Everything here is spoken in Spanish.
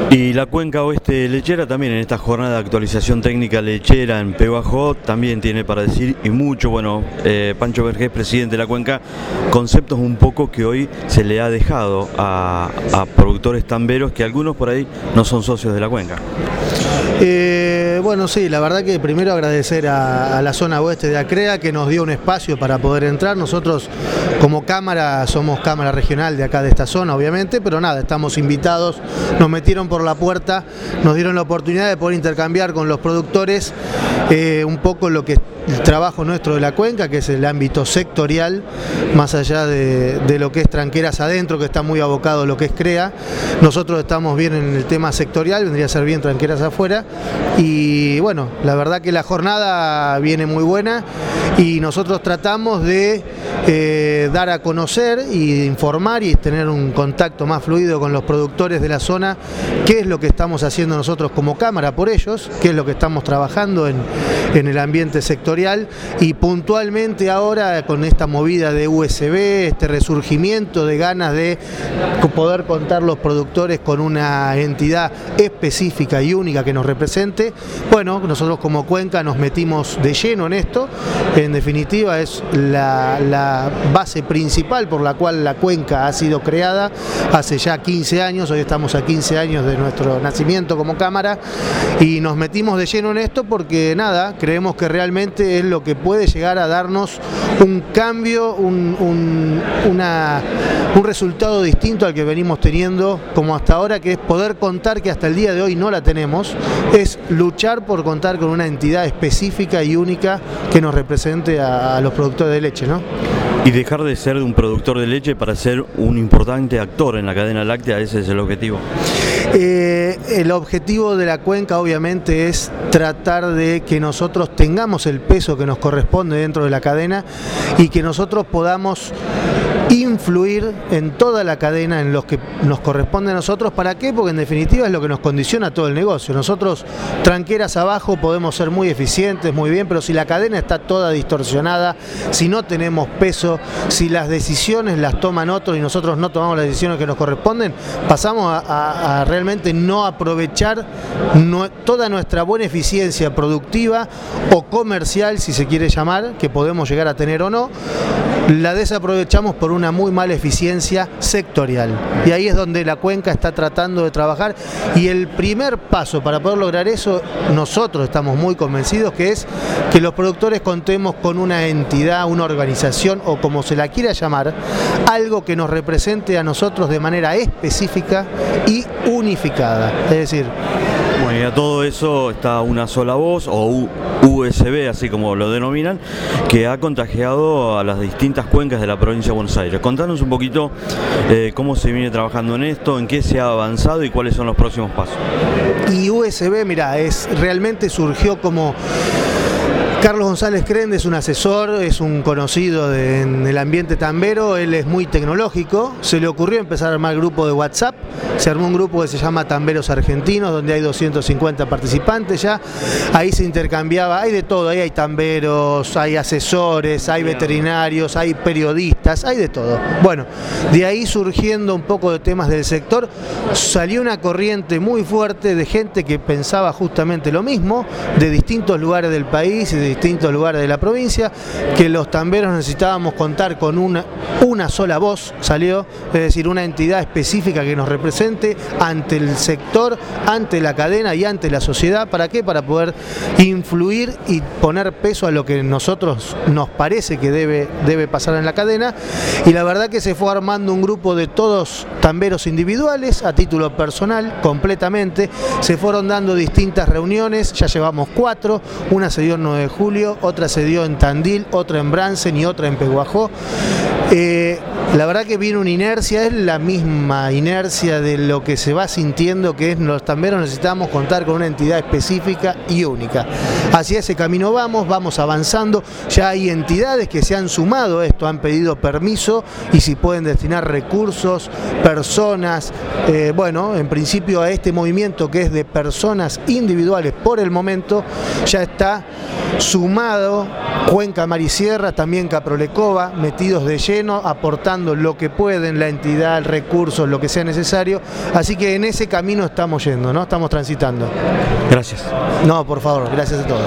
Y la cuenca oeste lechera también en esta jornada de actualización técnica lechera en Pehuajó también tiene para decir y mucho. Bueno, Pancho Vergés, presidente de la cuenca, conceptos un poco que hoy se le ha dejado a productores tamberos que algunos por ahí no son socios de la cuenca. Bueno, sí, la verdad que primero agradecer a la zona oeste de Acrea que nos dio un espacio para poder entrar. Nosotros como cámara somos cámara regional de acá de esta zona, obviamente, pero nada, estamos invitados, nos metieron por la puerta, nos dieron la oportunidad de poder intercambiar con los productores un poco lo que el trabajo nuestro de la cuenca, que es el ámbito sectorial, más allá de lo que es Tranqueras adentro, que está muy abocado a lo que es CREA. Nosotros estamos bien en el tema sectorial, vendría a ser bien Tranqueras afuera, y bueno, la verdad que la jornada viene muy buena y nosotros tratamos de dar a conocer y informar y tener un contacto más fluido con los productores de la zona, qué es lo que estamos haciendo nosotros como cámara por ellos, qué es lo que estamos trabajando en el ambiente sectorial, y puntualmente ahora con esta movida de USB, este resurgimiento de ganas de poder contar los productores con una entidad específica y única que nos represente. Bueno, nosotros como cuenca nos metimos de lleno en esto. En definitiva es la base principal por la cual la cuenca ha sido creada hace ya 15 años, hoy estamos a 15 años de nuestro nacimiento como cámara, y nos metimos de lleno en esto porque nada, creemos que realmente es lo que puede llegar a darnos un cambio, un resultado distinto al que venimos teniendo como hasta ahora, que es poder contar, que hasta el día de hoy no la tenemos, es luchar por contar con una entidad específica y única que nos represente a los productores de leche, ¿no? Y dejar de ser un productor de leche para ser un importante actor en la cadena láctea, ese es el objetivo. El objetivo de la cuenca obviamente es tratar de que nosotros tengamos el peso que nos corresponde dentro de la cadena y que nosotros podamos influir en toda la cadena en los que nos corresponde a nosotros. ¿Para qué? Porque en definitiva es lo que nos condiciona todo el negocio. Nosotros, tranqueras abajo, podemos ser muy eficientes, muy bien, pero si la cadena está toda distorsionada, si no tenemos peso, si las decisiones las toman otros y nosotros no tomamos las decisiones que nos corresponden, pasamos a realmente no aprovechar toda nuestra buena eficiencia productiva o comercial, si se quiere llamar, que podemos llegar a tener o no, la desaprovechamos por una muy mala eficiencia sectorial. Y ahí es donde la cuenca está tratando de trabajar, y el primer paso para poder lograr eso, nosotros estamos muy convencidos que es que los productores contemos con una entidad, una organización o como se la quiera llamar, algo que nos represente a nosotros de manera específica y unificada. Es decir, bueno, y a todo eso está una sola voz, o USB, así como lo denominan, que ha contagiado a las distintas cuencas de la provincia de Buenos Aires. Contanos un poquito cómo se viene trabajando en esto, en qué se ha avanzado y cuáles son los próximos pasos. Y USB, mira, realmente surgió como... Carlos González Crende es un asesor, es un conocido en el ambiente tambero, él es muy tecnológico, se le ocurrió empezar a armar grupo de WhatsApp, se armó un grupo que se llama Tamberos Argentinos, donde hay 250 participantes ya, ahí se intercambiaba, hay de todo, ahí hay tamberos, hay asesores, hay veterinarios, hay periodistas, hay de todo. Bueno, de ahí surgiendo un poco de temas del sector, salió una corriente muy fuerte de gente que pensaba justamente lo mismo, de distintos lugares del país y de distintos lugares de la provincia, que los tamberos necesitábamos contar con una sola voz, salió, es decir, una entidad específica que nos represente ante el sector, ante la cadena y ante la sociedad. ¿Para qué? Para poder influir y poner peso a lo que nosotros nos parece que debe pasar en la cadena. Y la verdad que se fue armando un grupo de todos tamberos individuales, a título personal, completamente. Se fueron dando distintas reuniones, ya llevamos 4, una se dio el 9 de julio, otra se dio en Tandil, otra en Bransen y otra en Pehuajó. La verdad que viene una inercia, es la misma inercia de lo que se va sintiendo, que es los tamberos necesitamos contar con una entidad específica y única. Hacia ese camino vamos avanzando, ya hay entidades que se han sumado a esto, han pedido permiso y si pueden destinar recursos, personas, bueno, en principio a este movimiento que es de personas individuales por el momento, ya está sumado Cuenca Mar y Sierra, también Caprolecova, metidos de lleno, aportando lo que pueden, la entidad, recursos, lo que sea necesario. Así que en ese camino estamos yendo, ¿no? Estamos transitando. Gracias. No, por favor, gracias a todos.